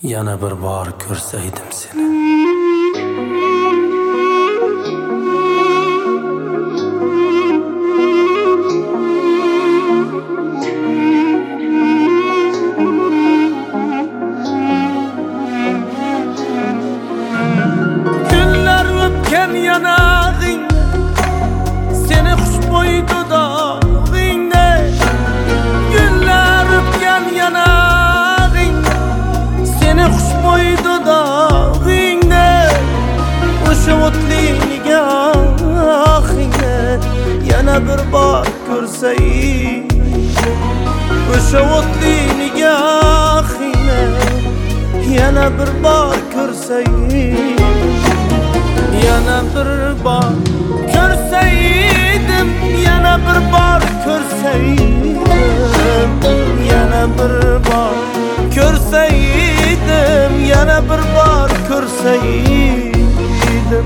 Yana bir bor ko'rsaydim seni. Günler öpken yanağın, seni xushbo'y dudog'ingda. Günler öpken yanağın, seni xushbo'y dudog'ingda. O'sha o'tli nigohingni yana bir bor ko'rsaydim. O'sha o'tli nigohingni yana bir bor ko'rsaydim. Yana bir bor ko'rsaydim, yana bir bor ko'rsaydim. Yana bir bor ko'rsaydim, yana bir bor ko'rsaydim.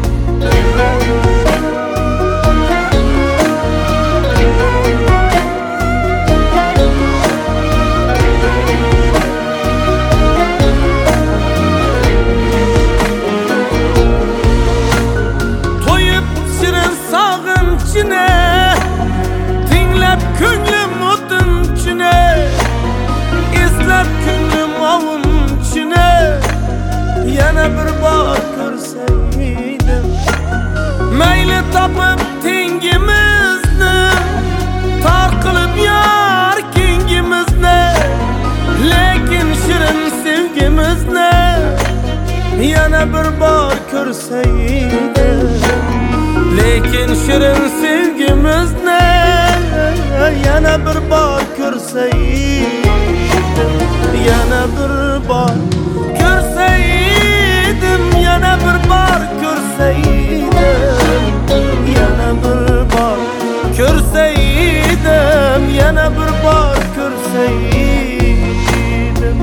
Dinlep ko'nglim o'tin ichine, eslab ko'nglim ovun ichine yana bir bor ko'rsaydim. Mayli topib tengimizni, tor qilib yor kengimizni, lekin shirin sevgimizni yana bir bor ko'rsaydim. Lekin shirin sevgimizni yana bir bor ko'rsaydim. Yana bir bor ko'rsaydim, yana bir bor ko'rsaydim. Yana bir bor ko'rsaydim, yana bir bor ko'rsaydim.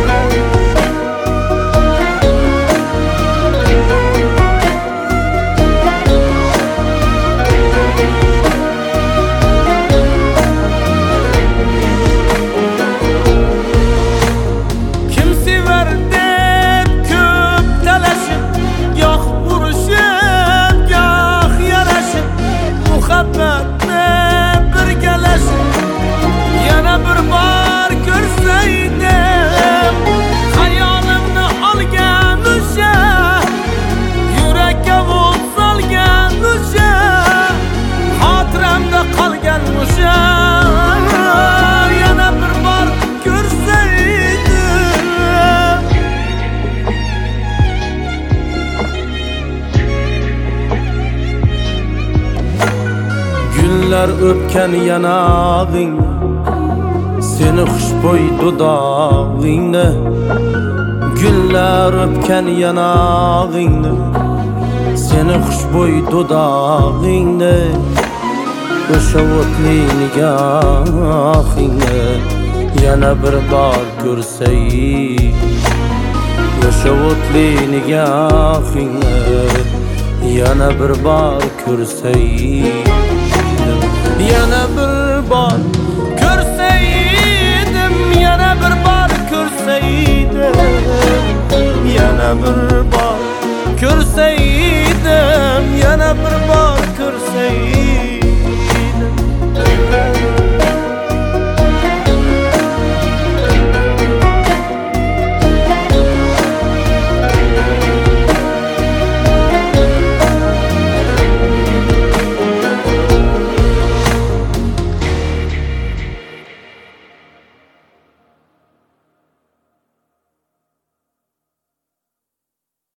Yana bir bor ko'rsaydim. Hayolimni olgan o'sha, yurakka o't solgan o'sha, xotiramda qolgan o'sha yana bir bor ko'rsaydim. Günler öpken yanağın, seni xushbo'y dudog'ingda. Günler öpken yanağingda, seni xushbo'y dudog'ingda. O'sha o'tli nigohingni yana bir bor ko'rsaydim. O'sha o'tli nigohingni yana bir bor ko'rsaydim. Yana bir bor ko'rsaydim, yana bir bor ko'rsaydim. Yana bir bor ko'rsaydim, yana bir bor ko'rsaydim.